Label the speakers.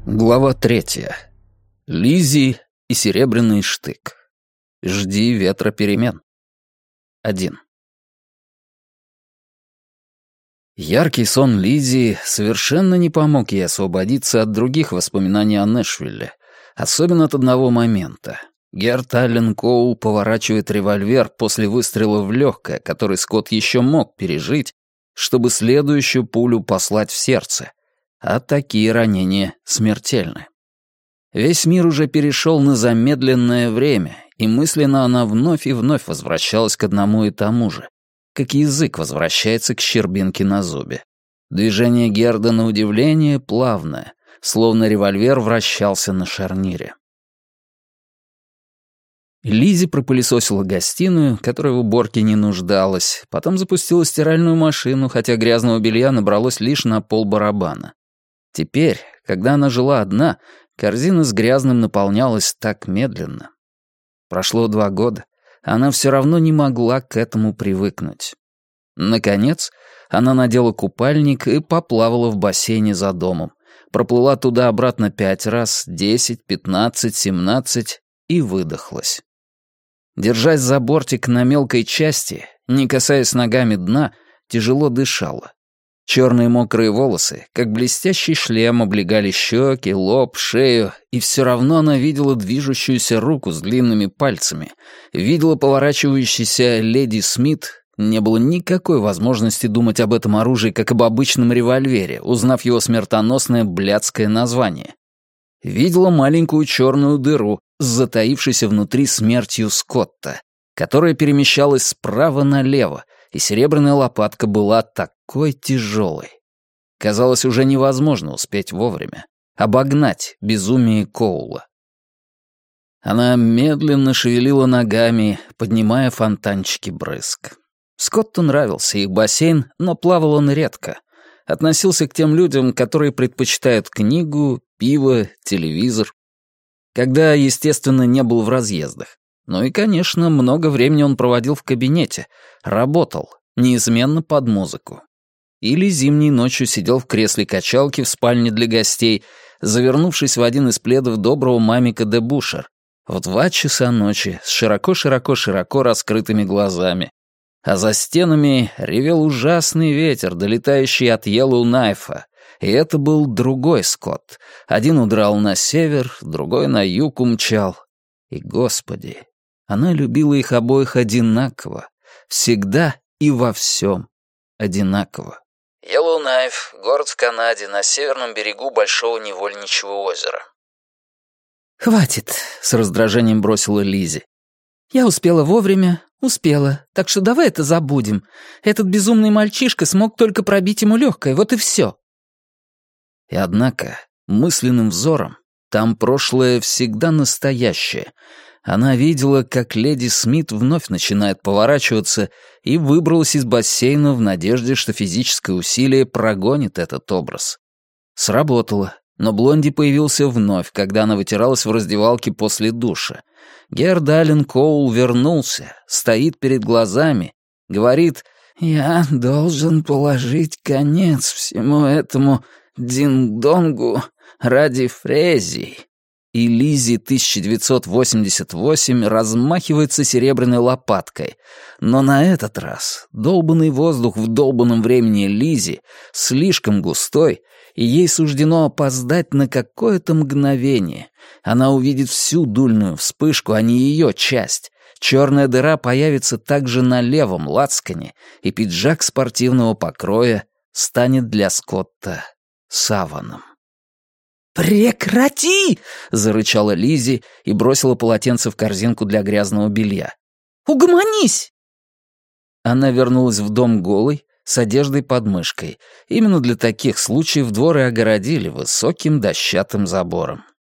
Speaker 1: Глава 3. Лиззи и серебряный штык. Жди ветра перемен. 1. Яркий сон Лиззи совершенно не помог ей освободиться от других воспоминаний о Нэшвилле, особенно от одного момента. Герт Аллен Коул поворачивает револьвер после выстрела в легкое, который Скотт еще мог пережить, чтобы следующую пулю послать в сердце. А такие ранения смертельны. Весь мир уже перешел на замедленное время, и мысленно она вновь и вновь возвращалась к одному и тому же, как язык возвращается к щербинке на зубе. Движение Герда на удивление плавное, словно револьвер вращался на шарнире. Лиззи пропылесосила гостиную, которая в уборке не нуждалась, потом запустила стиральную машину, хотя грязного белья набралось лишь на полбарабана. Теперь, когда она жила одна, корзина с грязным наполнялась так медленно. Прошло 2 года, а она все равно не могла к этому привыкнуть. Наконец, она надела купальник и поплавала в бассейне за домом. Проплыла туда-обратно 5 раз, 10, 15, 17 и выдохлась. Держась за бортик на мелкой части, не касаясь ногами дна, тяжело дышала. Черные мокрые волосы, как блестящий шлем, облегали щеки, лоб, шею, и все равно она видела движущуюся руку с длинными пальцами, видела поворачивающийся леди Смит. Не было никакой возможности думать об этом оружии, как об обычном револьвере, узнав его смертоносное блядское название. Видела маленькую черную дыру с затаившейся внутри смертью Скотта, которая перемещалась справа налево, и серебряная лопатка была такой тяжелой. Казалось, уже невозможно успеть вовремя, обогнать безумие Коула. Она медленно шевелила ногами, поднимая фонтанчики брызг. Скотту нравился их бассейн, но плавал он редко. Относился к тем людям, которые предпочитают книгу, пиво, телевизор. Когда, естественно, не был в разъездах. Ну и, конечно, много времени он проводил в кабинете, работал, неизменно под музыку. Или зимней ночью сидел в кресле качалки в спальне для гостей, завернувшись в один из пледов доброго мамика де Бушер, в 2 часа ночи с широко-широко-широко раскрытыми глазами. А за стенами ревел ужасный ветер, долетающий от Йеллоу-Найфа, и это был другой Скотт. Один удрал на север, другой на юг умчал. И, Господи, она любила их обоих одинаково, всегда и во всем одинаково. Йеллоу-Найф — город в Канаде, на северном берегу Большого Невольничьего озера.
Speaker 2: «Хватит», — с раздражением бросила Лиззи. «Я успела вовремя, успела, так что давай это забудем. Этот безумный мальчишка смог только пробить ему легкое, вот и все».
Speaker 1: И однако, мысленным взором, там прошлое всегда настоящее. Она видела, как леди Смит вновь начинает поворачиваться и выбралась из бассейна в надежде, что физическое усилие прогонит этот образ. Сработало, но Блонди появился вновь, когда она вытиралась в раздевалке после душа. Герт Аллен Коул вернулся, стоит перед глазами, говорит: «Я должен положить конец всему этому динг-донгу ради Фрезии». И Лиззи 1988 размахивается серебряной лопаткой. Но на этот раз долбанный воздух в долбанном времени Лиззи слишком густой, и ей суждено опоздать на какое-то мгновение. Она увидит всю дульную вспышку, а не ее часть. Черная дыра появится также на левом лацкане, и пиджак спортивного покроя станет для Скотта саваном.
Speaker 2: «Прекрати!» —
Speaker 1: зарычала Лиззи и бросила полотенце в корзинку для грязного белья.
Speaker 2: «Угомонись!»
Speaker 1: Она вернулась в дом голой, с одеждой под мышкой. Именно для таких случаев двор и огородили высоким дощатым забором.